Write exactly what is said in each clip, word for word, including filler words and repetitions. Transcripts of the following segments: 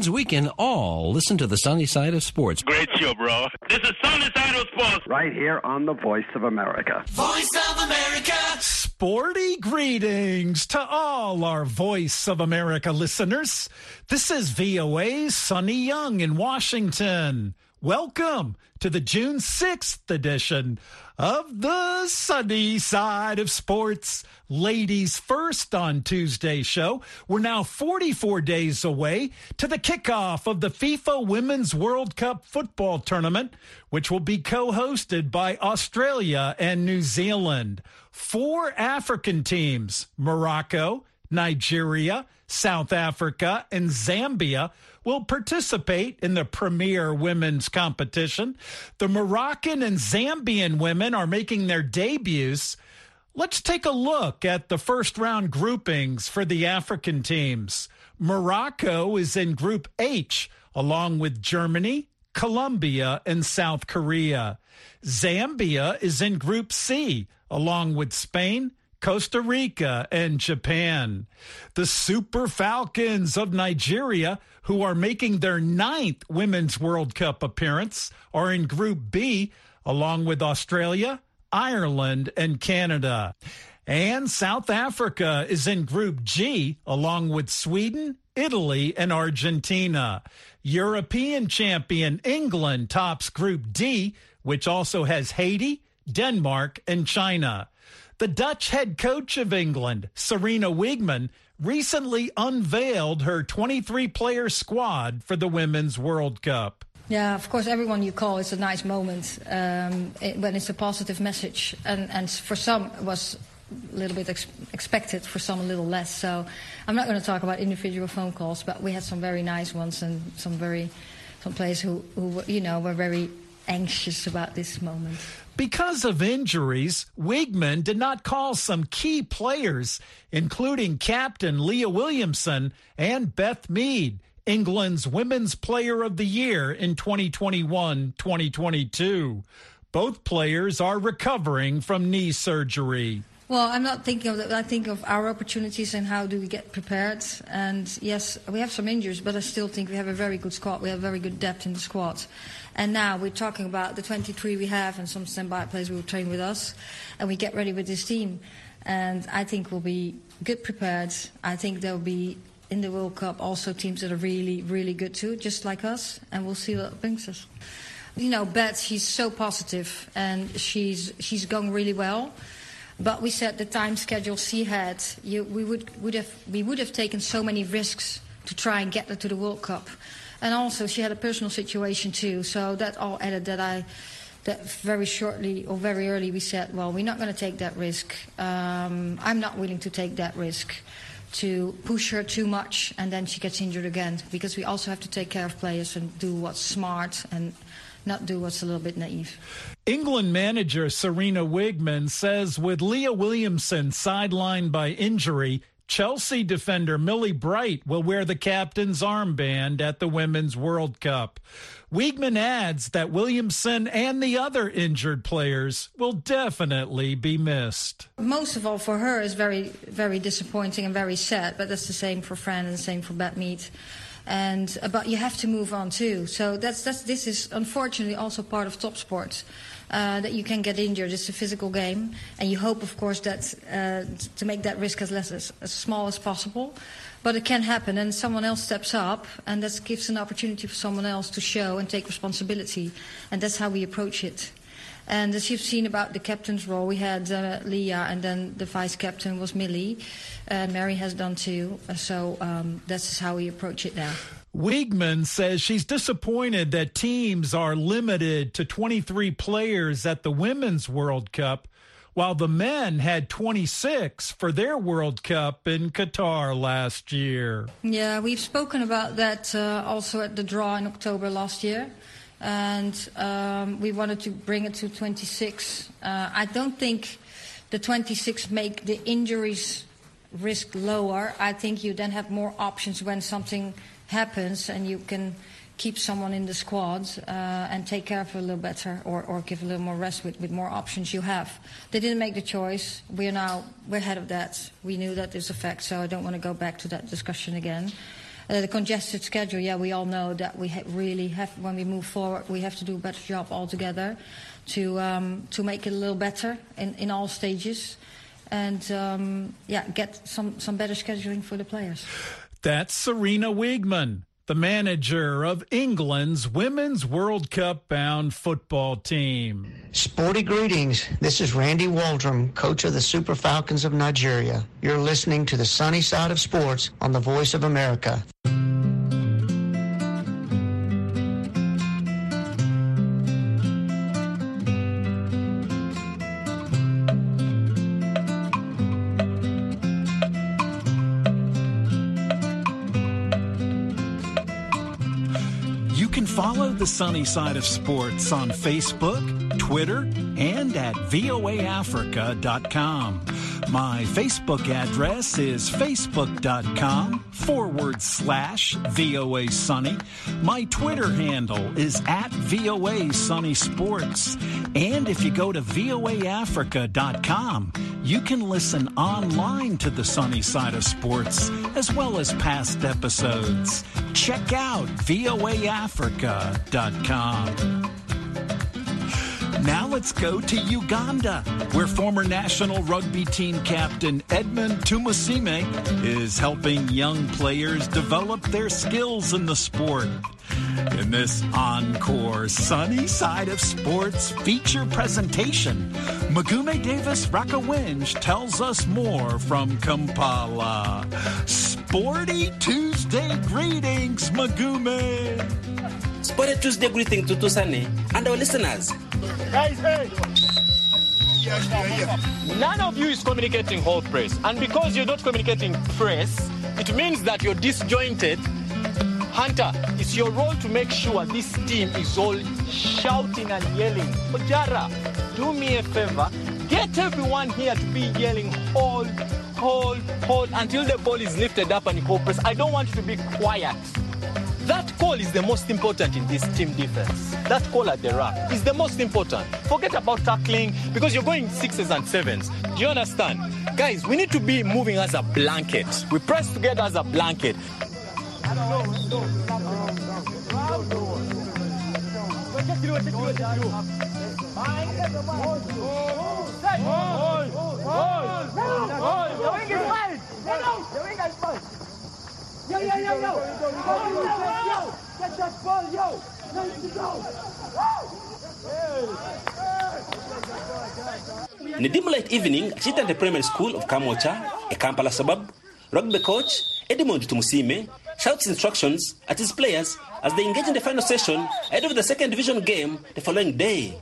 means we can all listen to the sunny side of sports. Great show, bro. This is Sunny Side of Sports. Right here on the Voice of America. Voice of America. Sporty greetings to all our Voice of America listeners. This is V O A's Sonny Young in Washington. Welcome to the June sixth edition of the Sunny Side of Sports. Ladies first on Tuesday's show. We're now forty-four days away to the kickoff of the FIFA Women's World Cup football tournament, which will be co-hosted by Australia and New Zealand. Four African teams, Morocco, Nigeria, South Africa, and Zambia, will participate in the premier women's competition. The Moroccan and Zambian women are making their debuts. Let's take a look at the first round groupings for the African teams. Morocco is in Group H, along with Germany, Colombia, and South Korea. Zambia is in Group C, along with Spain, Costa Rica, and Japan. The Super Falcons of Nigeria, who are making their ninth Women's World Cup appearance, are in Group B, along with Australia, Ireland, and Canada. And South Africa is in Group G, along with Sweden, Italy, and Argentina. European champion England tops Group D, which also has Haiti, Denmark, and China. The Dutch head coach of England, Sarina Wiegman, recently unveiled her twenty-three player squad for the Women's World Cup. Yeah, of course, everyone you call, it's a nice moment um, it, when it's a positive message. And, and for some, it was a little bit ex- expected, for some a little less. So I'm not going to talk about individual phone calls, but we had some very nice ones and some very some players who, who you know, were very anxious about this moment. Because of injuries, Wiegman did not call some key players, including captain Leah Williamson and Beth Mead, England's Women's Player of the Year in twenty twenty-one twenty twenty-two. Both players are recovering from knee surgery. Well, I'm not thinking of that. I think of our opportunities and how do we get prepared. And yes, we have some injuries, but I still think we have a very good squad. We have very good depth in the squad. And now we're talking about the twenty-three we have and some standby players who will train with us. And we get ready with this team. And I think we'll be good prepared. I think there'll be, in the World Cup, also teams that are really, really good too, just like us. And we'll see what it brings us. You know, Beth, she's so positive and she's she's going really well. But we said the time schedule she had, you, we would, would have we would have taken so many risks to try and get her to the World Cup. And also she had a personal situation too, so that all added that I, that very shortly or very early we said, well, we're not going to take that risk. Um, I'm not willing to take that risk to push her too much and then she gets injured again, because we also have to take care of players and do what's smart and not do what's a little bit naive. England manager Sarina Wiegman says with Leah Williamson sidelined by injury, Chelsea defender Millie Bright will wear the captain's armband at the Women's World Cup. Wiegman adds that Williamson and the other injured players will definitely be missed. Most of all for her is very, very disappointing and very sad, but that's the same for Fran and the same for Beth Mead. And uh, but you have to move on too. So that's that's this is unfortunately also part of top sports. Uh, that you can get injured. It's a physical game, and you hope, of course, that uh, to make that risk as less as, as small as possible. But it can happen, and someone else steps up, and that gives an opportunity for someone else to show and take responsibility, and that's how we approach it. And as you've seen about the captain's role, we had uh, Leah, and then the vice captain was Millie, and Mary has done too. So um, that's how we approach it now. Wiegman says she's disappointed that teams are limited to twenty-three players at the Women's World Cup, while the men had twenty-six for their World Cup in Qatar last year. Yeah, we've spoken about that uh, also at the draw in October last year. And um, we wanted to bring it to twenty-six. Uh, I don't think the twenty-six make the injuries risk lower. I think you then have more options when something happens and you can keep someone in the squad uh, and take care of it a little better, or, or give a little more rest with, with more options you have. They didn't make the choice. We're now we're ahead of that. We knew that this effect, so I don't want to go back to that discussion again. Uh, the congested schedule, yeah, we all know that we ha- really have, when we move forward, we have to do a better job altogether to um, to make it a little better in, in all stages. And, um, yeah, get some, some better scheduling for the players. That's Sarina Wiegman, the manager of England's Women's World Cup-bound football team. Sporty greetings. This is Randy Waldrum, coach of the Super Falcons of Nigeria. You're listening to the Sunny Side of Sports on the Voice of America. Follow the Sunny Side of Sports on Facebook, Twitter, and at V O A Africa dot com. My Facebook address is facebook.com forward slash VOA Sunny. My Twitter handle is at V O A Sunny Sports. And if you go to V O A Africa dot com, you can listen online to the Sunny Side of Sports as well as past episodes. Check out V O A Africa dot com. Now let's go to Uganda, where former national rugby team captain Edmund Tumusime is helping young players develop their skills in the sport. In this encore Sunny Side of Sports feature presentation, Magume Davis Rakawinj tells us more from Kampala. Sporty Tuesday greetings, Magume. Sporty Tuesday greetings to Tusane and our listeners. Guys, hey! None of you is communicating whole press, and because you're not communicating press, it means that you're disjointed. Hunter, it's your role to make sure this team is all shouting and yelling. Ojara, do me a favor, get everyone here to be yelling, hold, hold, hold, until the ball is lifted up and you call press. I don't want you to be quiet. That call is the most important in this team defense. That call at the rack is the most important. Forget about tackling, because you're going sixes and sevens. Do you understand? Guys, we need to be moving as a blanket. We press together as a blanket. Yo, yo, yo, yo! Yo! Get that ball, yo! Ready to go! In a dim light evening, at Chitante Primary School of Kamocha, a Kampala suburb, rugby coach Edmund Tumusime shouts instructions at his players as they engage in the final session ahead of the second division game the following day.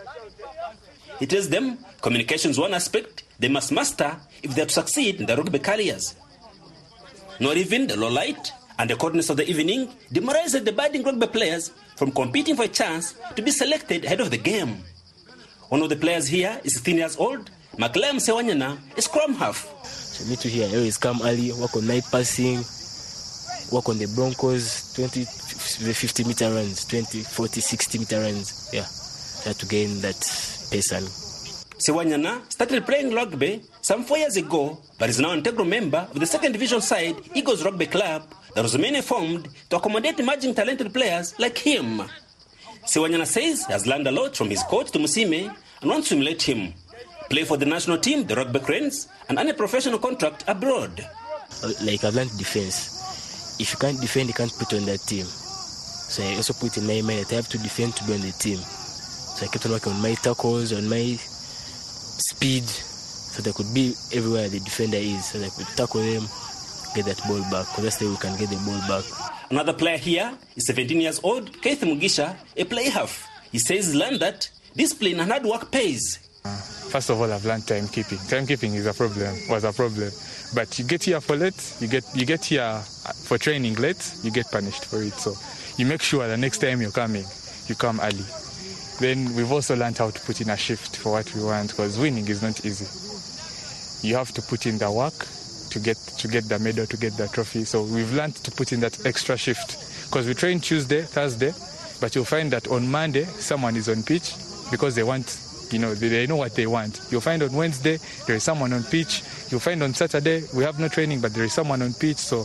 He tells them communication is one aspect they must master if they are to succeed in their rugby careers. Not even the low light and the coldness of the evening demoralized the budding rugby players from competing for a chance to be selected ahead of the game. One of the players here is fifteen years old, Maklem Sewanyana, a scrum half. So me to here, I always come early, work on night passing, work on the Broncos, twenty, fifty meter runs, twenty, forty, sixty meter runs. Yeah, try to gain that pace. And Sewanyana started playing rugby some four years ago, but is now an integral member of the second division side, Eagles Rugby Club, that was mainly formed to accommodate emerging talented players like him. Sewanyana says he has learned a lot from his coach Tumusime and wants to emulate him. Play for the national team, the Rugby Cranes, and earn a professional contract abroad. Like I've learned defense. If you can't defend, you can't put on that team. So I also put in my mind that I have to defend to be on the team. So I kept on working on my tackles, on my speed, so that I could be everywhere the defender is, so that I could tackle them, get that ball back, because that's the way we can get the ball back. Another player here is seventeen years old, Keith Mugisha, a play half. He says he's learned that discipline and hard work pays. First of all, I've learned timekeeping. Timekeeping is a problem, was a problem. But you get here for late, you get you get here for training late, you get punished for it. So you make sure the next time you're coming, you come early. Then we've also learned how to put in a shift for what we want, because winning is not easy. You have to put in the work to get to get the medal, to get the trophy. So we've learned to put in that extra shift, because we train Tuesday, Thursday, but you'll find that on Monday someone is on pitch because they want, you know, they, they know what they want. You'll find on Wednesday there is someone on pitch. You'll find on Saturday we have no training, but there is someone on pitch. So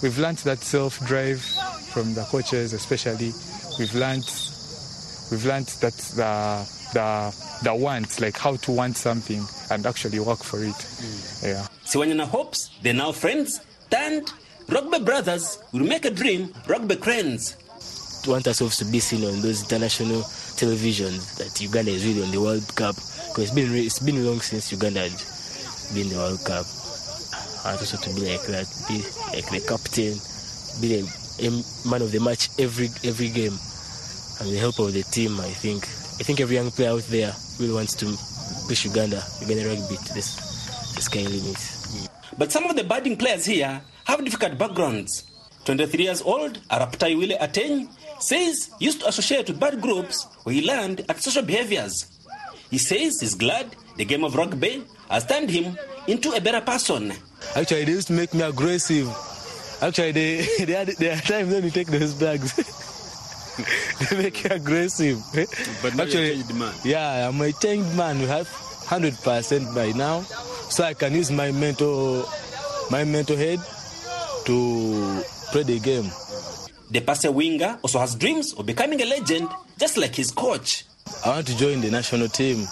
we've learned that self-drive from the coaches, especially. We've learned, we've learned that the the the want, like how to want something and actually work for it. Mm. Yeah. Siwanyana hopes they're now friends, turned rugby brothers will make a dream rugby friends. We want ourselves to be seen on those international televisions that Uganda is really on the World Cup, because it's been it's been long since Uganda had been in the World Cup. I want also to be like that, be like the captain, be the man of the match every every game, and with the help of the team. I think I think every young player out there really wants to push Uganda, Uganda rugby to this the sky limits. But some of the budding players here have difficult backgrounds. twenty-three years old Araptai Wile Ateny says he used to associate with bad groups where he learned antisocial behaviors. He says he's glad the game of rugby has turned him into a better person. Actually, they used to make me aggressive. Actually, they they had there are times when you take those bags, they make you aggressive. But now actually, you're a changed man. Yeah, I'm a changed man. We have one hundred percent by now, so I can use my mental my mental head to play the game. The Pase winger also has dreams of becoming a legend, just like his coach. I want to join the national team.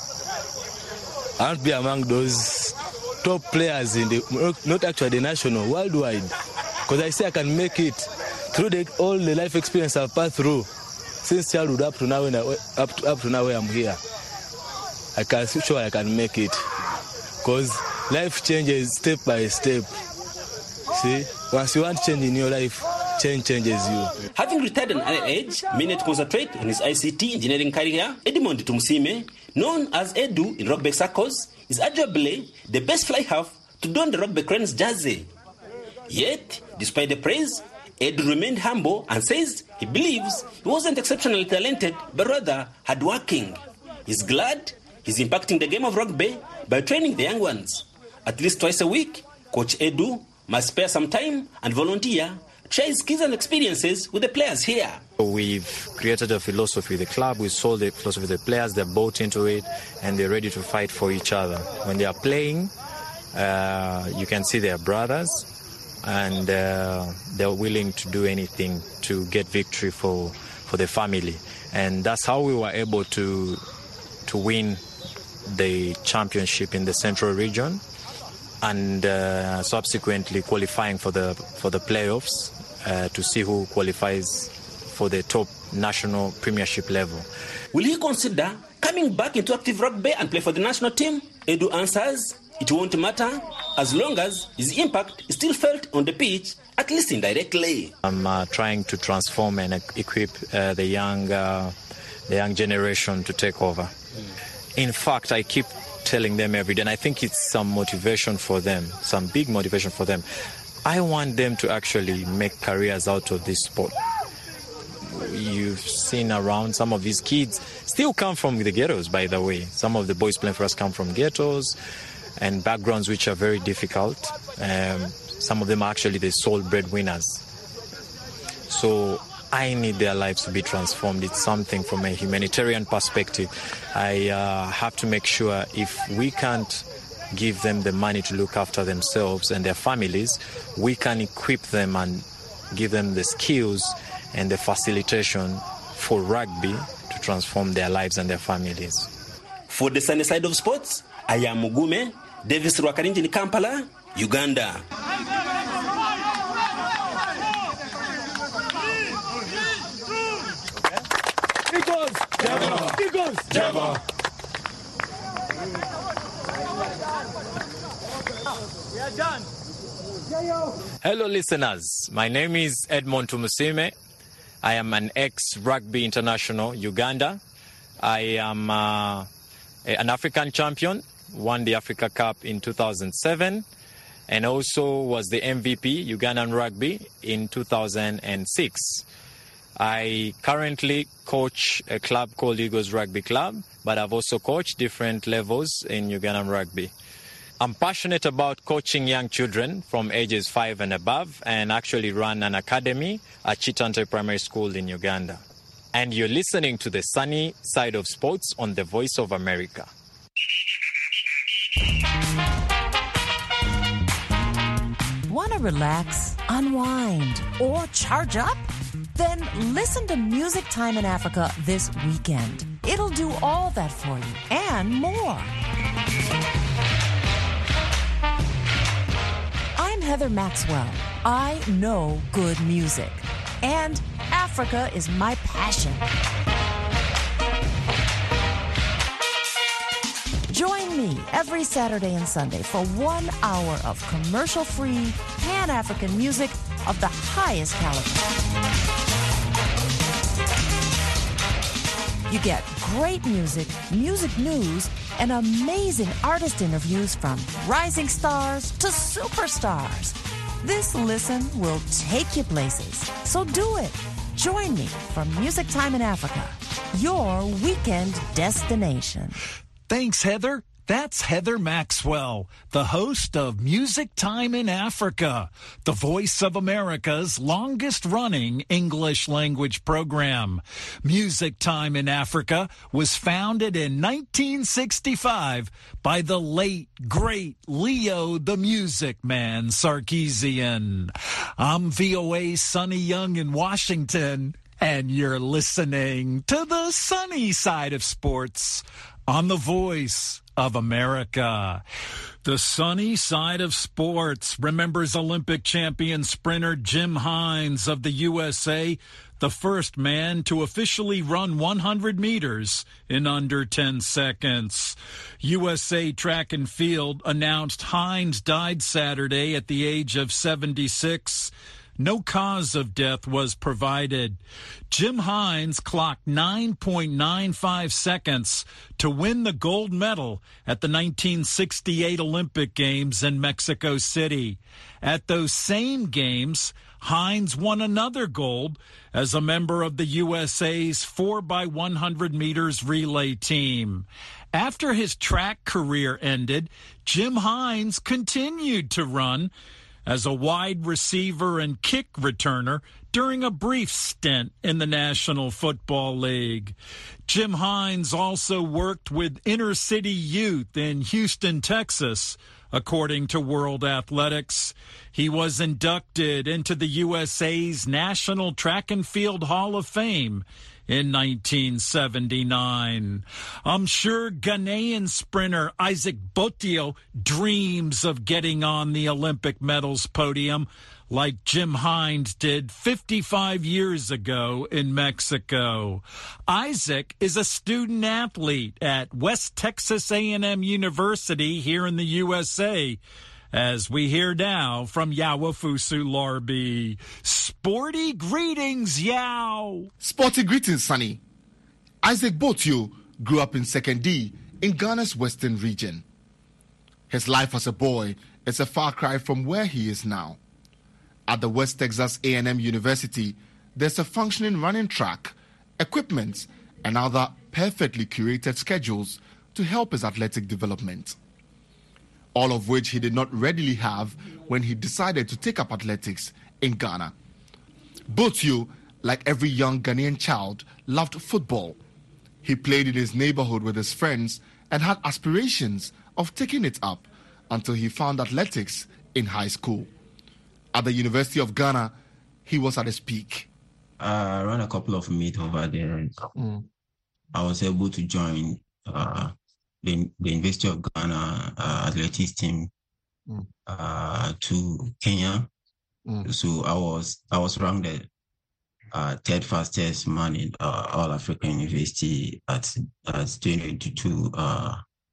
I want to be among those top players in the, not actually the national, worldwide. Because I say I can make it through the, all the life experience I've passed through since childhood up to now, when I, up to, up to now where I'm here. I can sure I can make it. Because life changes step by step. See, once you want change in your life, change changes you. Having retired at an early age, meaning to concentrate on his I C T engineering career, Edmond Tumusime, known as Edu in rugby circles, is arguably the best fly half to don the rugby cranes jersey. Yet, despite the praise, Edu remained humble and says he believes he wasn't exceptionally talented, but rather hardworking. He's glad he's impacting the game of rugby by training the young ones. At least twice a week, Coach Edu must spare some time and volunteer, share his skills and experiences with the players here. We've created a philosophy. The club, we sold the philosophy. The players, they're bought into it and they're ready to fight for each other. When they are playing, uh, you can see they're brothers and uh, they're willing to do anything to get victory for, for the family. And that's how we were able to, to win the championship in the Central Region and uh, subsequently qualifying for the, for the playoffs. Uh, to see who qualifies for the top national premiership level. Will he consider coming back into active rugby and play for the national team? Edu answers, it won't matter as long as his impact is still felt on the pitch, at least indirectly. I'm uh, trying to transform and equip uh, the young, uh, the young generation to take over. Mm. In fact, I keep telling them every day, and I think it's some motivation for them, some big motivation for them. I want them to actually make careers out of this sport. You've seen around some of these kids still come from the ghettos, by the way. Some of the boys playing for us come from ghettos and backgrounds which are very difficult. Um, some of them are actually the sole breadwinners. So I need their lives to be transformed. It's something from a humanitarian perspective. I uh, have to make sure if we can't give them the money to look after themselves and their families, we can equip them and give them the skills and the facilitation for rugby to transform their lives and their families. For the sunny side of sports, I am Mugume, Davis Rwakarinji in Kampala, Uganda. Eagles! Java! Eagles! Java! We are done. Hello listeners, my name is Edmond Tumusime. I am an ex-rugby international, Uganda. I am uh, an African champion, won the Africa Cup in two thousand seven, and also was the M V P Ugandan rugby in two thousand six. I currently coach a club called Eagles Rugby Club, but I've also coached different levels in Ugandan rugby. I'm passionate about coaching young children from ages five and above and actually run an academy at Chitante Primary School in Uganda. And you're listening to the sunny side of sports on the Voice of America. Want to relax, unwind, or charge up? Then listen to Music Time in Africa this weekend. It'll do all that for you and more. I'm Heather Maxwell. I know good music, and Africa is my passion. Join me every Saturday and Sunday for one hour of commercial-free, Pan-African music of the highest caliber. You get great music, music news, and amazing artist interviews from rising stars to superstars. This listen will take you places, so do it. Join me for Music Time in Africa, your weekend destination. Thanks, Heather. That's Heather Maxwell, the host of Music Time in Africa, the voice of America's longest-running English language program. Music Time in Africa was founded in nineteen sixty-five by the late, great Leo the Music Man Sarkeesian. I'm V O A's Sonny Young in Washington, and you're listening to the sunny side of sports on the Voice of America. The sunny side of sports remembers Olympic champion sprinter Jim Hines of the U S A, the first man to officially run one hundred meters in under ten seconds. U S A Track and Field announced Hines died Saturday at the age of seventy-six. No cause of death was provided. Jim Hines clocked nine point nine five seconds to win the gold medal at the nineteen sixty-eight Olympic Games in Mexico City. At those same games, Hines won another gold as a member of the U S A's four by one hundred meters relay team. After his track career ended, Jim Hines continued to run as a wide receiver and kick returner during a brief stint in the National Football League. Jim Hines also worked with inner city youth in Houston, Texas, according to World Athletics. He was inducted into the U S A's National Track and Field Hall of Fame in nineteen seventy-nine. I'm sure Ghanaian sprinter Isaac Botio dreams of getting on the Olympic medals podium like Jim Hines did fifty-five years ago in Mexico. Isaac is a student athlete at West Texas A and M University here in the U S A. As we hear now from Yawafusu Larbi. Sporty greetings, Yao. Sporty greetings, Sonny. Isaac Botio grew up in Second D in Ghana's western region. His life as a boy is a far cry from where he is now. At the West Texas A and M University, there's a functioning running track, equipment, and other perfectly curated schedules to help his athletic development. All of which he did not readily have when he decided to take up athletics in Ghana. Botio, like every young Ghanaian child, loved football. He played in his neighborhood with his friends and had aspirations of taking it up until he found athletics in high school. At the University of Ghana, he was at his peak. I ran a couple of meets over there. Mm. I was able to join uh, The, the University of Ghana uh, athletics team mm. uh, to Kenya. Mm. So I was I was ranked the uh, third fastest man in uh, All African University at at twenty twenty-two uh,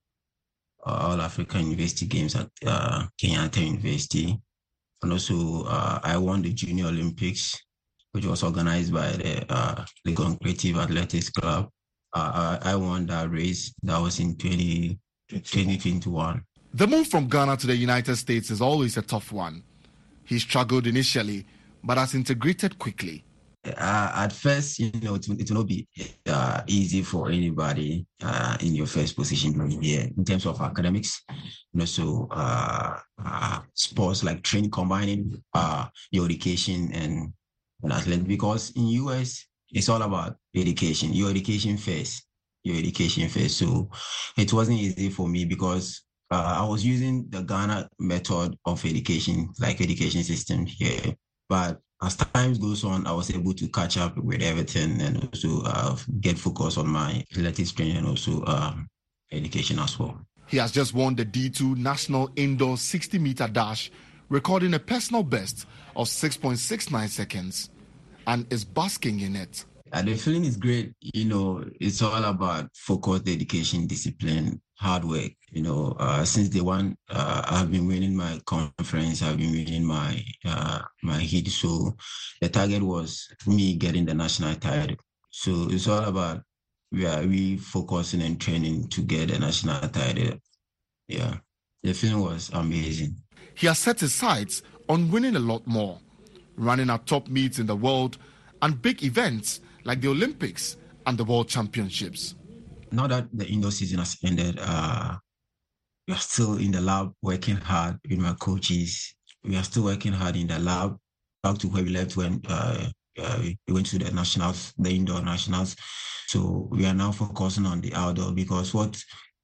All African University Games at uh, Kenyatta University, and also uh, I won the Junior Olympics, which was organized by the uh, Legon Creative Athletics Club. Uh, I won that race. That was in twenty twenty-one. The move from Ghana to the United States is always a tough one. He struggled initially, but has integrated quickly. Uh, at first, you know, it, it will not be uh, easy for anybody uh, in your first position here in terms of academics, and also uh, uh, sports like training, combining uh, your education and, and athletics. Because in U S, it's all about education. Your education first. Your education first. So it wasn't easy for me because uh, I was using the Ghana method of education, like education system here. But as time goes on, I was able to catch up with everything and also uh, get focused on my athletics training and also um, education as well. He has just won the D two National Indoor sixty meter dash, recording a personal best of six point six nine seconds, and is basking in it. Uh, the feeling is great. You know, it's all about focus, dedication, discipline, hard work. You know, uh, since day one, uh, I've been winning my conference, I've been winning my uh, my heat. So the target was me getting the national title. So it's all about we are we focusing and training to get the national title. Yeah, the feeling was amazing. He has set his sights on winning a lot more, running at top meets in the world and big events like the Olympics and the World Championships. Now that the indoor season has ended, uh, we are still in the lab working hard with my coaches. We are still working hard in the lab, back to where we left when uh, uh, we went to the nationals, the indoor nationals. So we are now focusing on the outdoor because what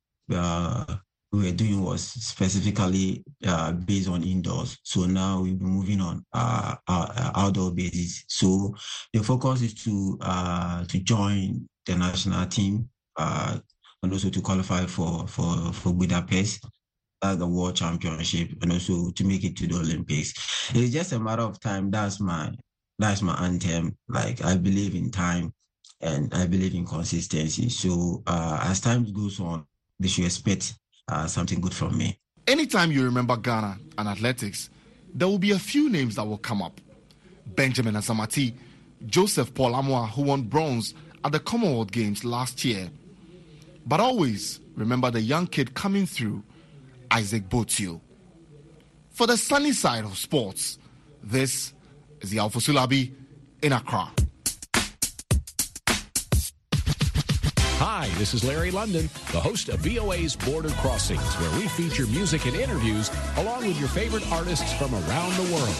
uh, we were doing was specifically uh, based on indoors. So now we'll be moving on uh, our outdoor basis. So the focus is to uh, to join the national team uh, and also to qualify for for for Budapest, uh, the World Championship, and also to make it to the Olympics. It's just a matter of time. That's my that's my anthem. Like I believe in time, and I believe in consistency. So uh, as time goes on, they should expect Uh, something good from me. Anytime you remember Ghana and athletics, there will be a few names that will come up. Benjamin Asamati, Joseph Paul Amoah, who won bronze at the Commonwealth Games last year. But always remember the young kid coming through, Isaac Botio. For the sunny side of sports, this is the Alpha Sulabi in Accra. Hi, this is Larry London, the host of V O A's Border Crossings, where we feature music and interviews along with your favorite artists from around the world.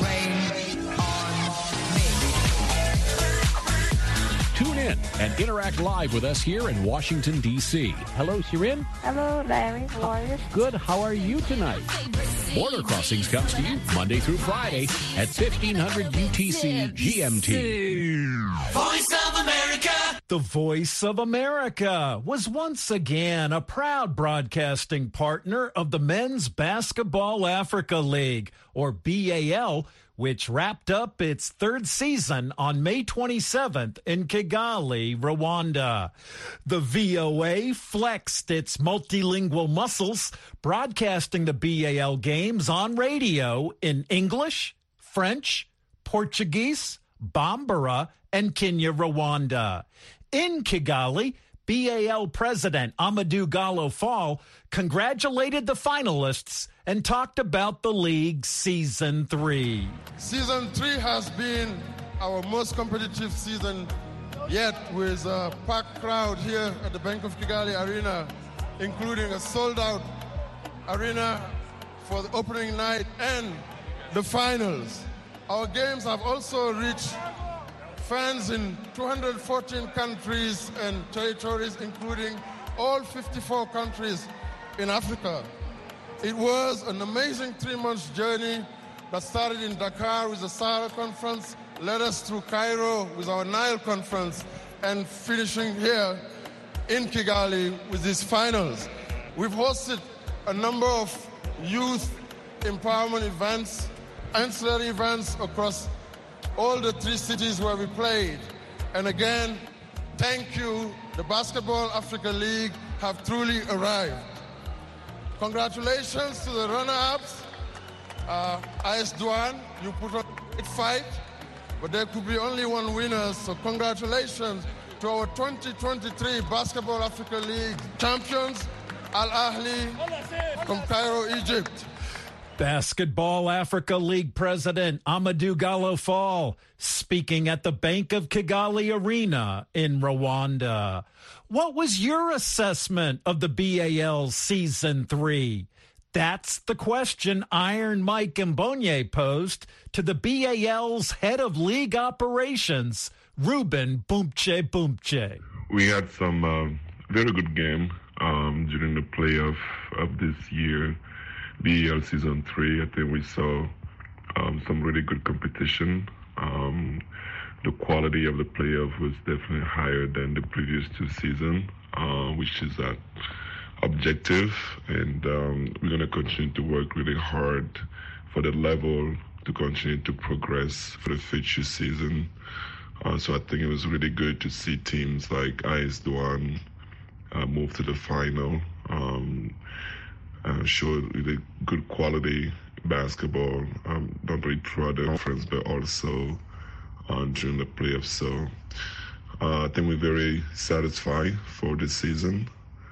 Tune in and interact live with us here in Washington, D C Hello, Shirin. Hello, Larry. How are you? Good. How are you tonight? Border Crossings comes to you Monday through Friday at fifteen hundred U T C G M T. Voice of America. The Voice of America was once again a proud broadcasting partner of the Men's Basketball Africa League, or B A L, which wrapped up its third season on May twenty-seventh in Kigali, Rwanda. The V O A flexed its multilingual muscles, broadcasting the B A L games on radio in English, French, Portuguese, Bambara, and Kinyarwanda. In Kigali, B A L President Amadou Gallo Fall congratulated the finalists and talked about the league's Season three. Season three has been our most competitive season yet, with a packed crowd here at the Bank of Kigali Arena, including a sold-out arena for the opening night and the finals. Our games have also reached fans in two hundred fourteen countries and territories, including all fifty-four countries in Africa. It was an amazing three-month journey that started in Dakar with the Sahara Conference, led us through Cairo with our Nile Conference, and finishing here in Kigali with these finals. We've hosted a number of youth empowerment events, ancillary events across all the three cities where we played. And again, thank you. The Basketball Africa League have truly arrived. Congratulations to the runner-ups. Uh, I S Douane, you put on a great fight, but there could be only one winner. So congratulations to our twenty twenty-three Basketball Africa League champions, Al Ahly from Cairo, Egypt. Basketball Africa League President Amadou Gallo Fall speaking at the Bank of Kigali Arena in Rwanda. What was your assessment of the B A L's Season three? That's the question Iron Mike Mbonye posed to the B A L's head of league operations, Ruben Boomche Boomche. We had some uh, very good game um, during the playoff of this year. B A L Season three, I think we saw um, some really good competition. Um, the quality of the playoff was definitely higher than the previous two seasons, uh, which is uh, objective, and um, we're going to continue to work really hard for the level to continue to progress for the future season. Uh, so I think it was really good to see teams like A S Douanes uh, move to the final, um, uh, show really good quality basketball, um, not only throughout the conference, but also uh, during the playoffs. So uh, I think we're very satisfied for this season,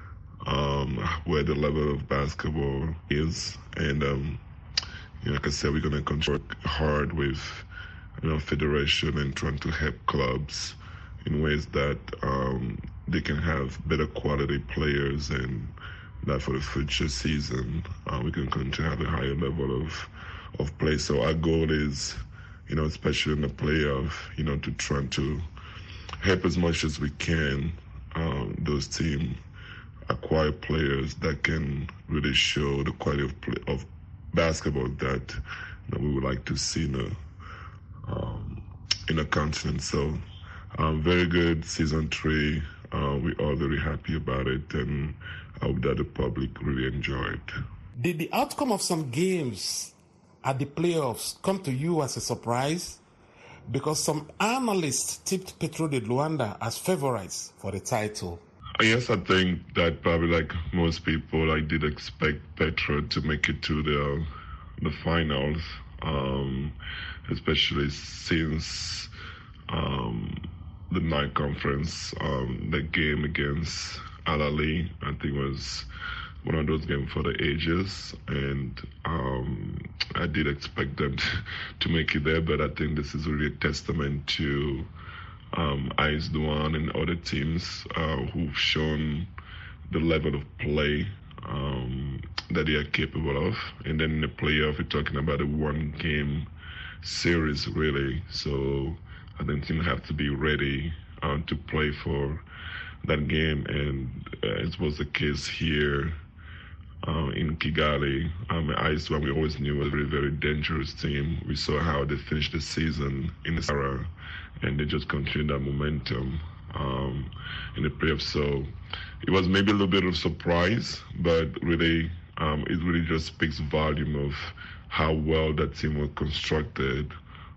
um, where the level of basketball is. And um, you know, like I said, we're going to continue to work hard with you know, federation and trying to help clubs in ways that um, they can have better quality players, and that for the future season uh, we can continue to have a higher level of of play. So our goal is, you know, especially in the playoff, you know, to try to help as much as we can um, those teams acquire players that can really show the quality of play, of basketball that you know, we would like to see in the um, in the continent. So um, very good season three. Uh, we're all very happy about it, and I hope that the public really enjoy it. Did the outcome of some games at the playoffs come to you as a surprise? Because some analysts tipped Petro de Luanda as favorites for the title. Yes, I think that probably like most people, I did expect Petro to make it to the the finals, um, especially since um, the night conference, um, the game against Al Ahly, I think was one of those games for the ages, and um, I did expect them to, to make it there, but I think this is really a testament to um, A S Douanes and other teams uh, who've shown the level of play um, that they are capable of. And then in the playoff, we're talking about a one-game series, really. So I think teams have to be ready uh, to play for that game, and uh, it was the case here uh, in Kigali. Um, A S Douanes, we always knew was a very, very dangerous team. We saw how they finished the season in the Sahara, and they just continued that momentum um, in the playoffs. So it was maybe a little bit of surprise, but really, um, it really just speaks volume of how well that team was constructed.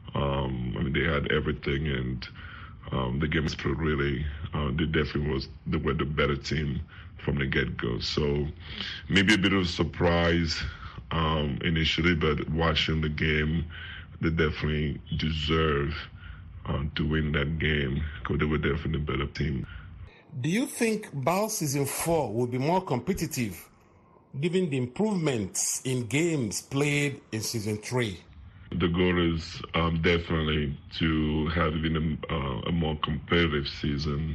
Um, I mean, they had everything, and um, the game was really, uh, they definitely was, they were the better team from the get-go. So maybe a bit of a surprise um, initially, but watching the game, they definitely deserve uh, to win that game because they were definitely the better team. Do you think B A L Season four will be more competitive given the improvements in games played in Season three? The goal is um, definitely to have even a, uh, a more competitive season.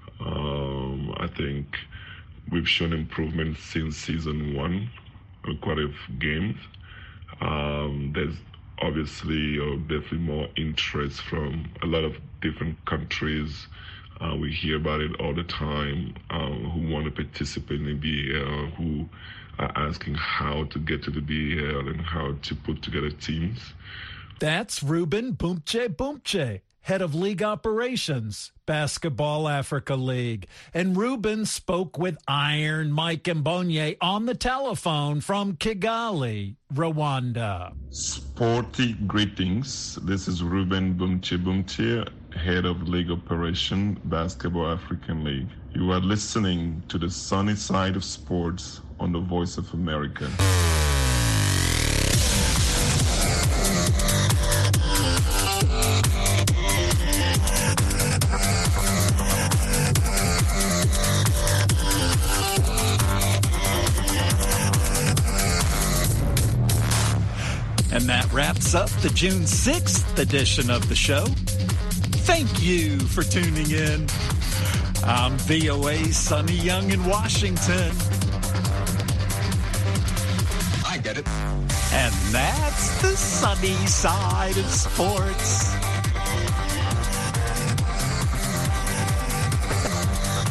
Um, I think we've shown improvement since season one, in quite a few games. Um, there's obviously uh, definitely more interest from a lot of different countries. Uh, we hear about it all the time, uh, who want to participate in the B A L, who are asking how to get to the B A L and how to put together teams. That's Ruben Boumtje Boumtje, head of league operations, Basketball Africa League. And Ruben spoke with Iron Mike Mbonye on the telephone from Kigali, Rwanda. Sporty greetings. This is Ruben Boumtje Boumtje, head of league operation, Basketball African League. You are listening to the sunny side of sports on the Voice of America. And that wraps up the June sixth edition of the show. Thank you for tuning in. I'm V O A's Sonny Young in Washington. I get it. And that's the sunny side of sports.